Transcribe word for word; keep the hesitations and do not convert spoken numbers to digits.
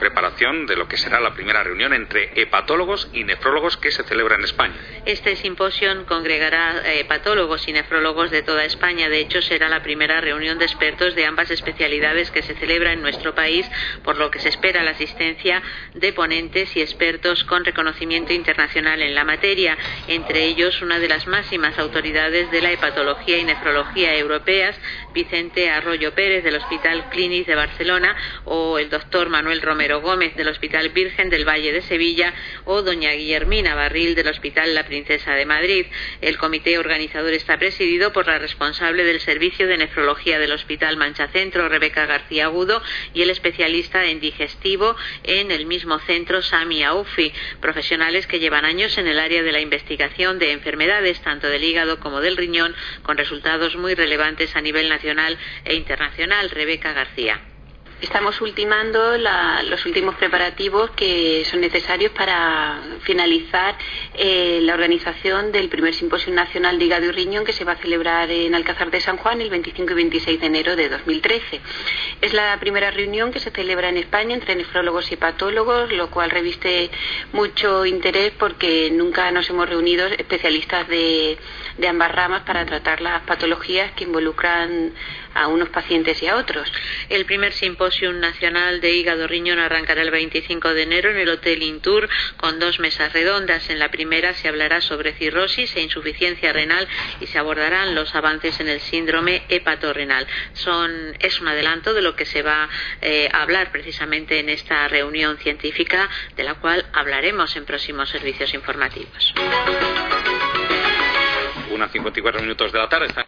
preparación de lo que será la primera reunión entre hepatólogos y nefrólogos que se celebra en España. Este simposio congregará hepatólogos y nefrólogos de toda España. De hecho, será la primera reunión de expertos de ambas especialidades que se celebra en nuestro país, por lo que se espera la asistencia de ponentes y expertos con reconocimiento internacional en la materia, entre ellos una de las máximas autoridades de la hepatología y nefrología europeas, Vicente Arroyo Pérez del Hospital Clínic de Barcelona, o el doctor Manuel Romero Gómez del Hospital Virgen del Valle de Sevilla, o doña Guillermina Barril del Hospital La Princesa de Madrid. El comité organizador está presidido por la responsable del servicio de nefrología del Hospital Mancha Centro, Rebeca García Agudo, y el especialista en digestivo en el mismo centro, Sami Aufi, profesionales que llevan años en el área de la investigación de enfermedades tanto del hígado como del riñón, con resultados muy relevantes a nivel nacional e internacional. Rebeca García. Estamos ultimando la, los últimos preparativos que son necesarios para finalizar eh, la organización del primer Simposio Nacional de Hígado y Riñón, que se va a celebrar en Alcázar de San Juan el veinticinco y veintiséis de enero de dos mil trece. Es la primera reunión que se celebra en España entre nefrólogos y hepatólogos, lo cual reviste mucho interés porque nunca nos hemos reunido especialistas de, de ambas ramas para tratar las patologías que involucran a unos pacientes y a otros. El primer Simposio Nacional de Hígado Riñón arrancará el veinticinco de enero en el Hotel Intur con dos mesas redondas. En la primera se hablará sobre cirrosis e insuficiencia renal y se abordarán los avances en el síndrome hepatorrenal. Son, es un adelanto de lo que se va eh, a hablar precisamente en esta reunión científica, de la cual hablaremos en próximos servicios informativos. Una cincuenta y cuatro minutos de la tarde.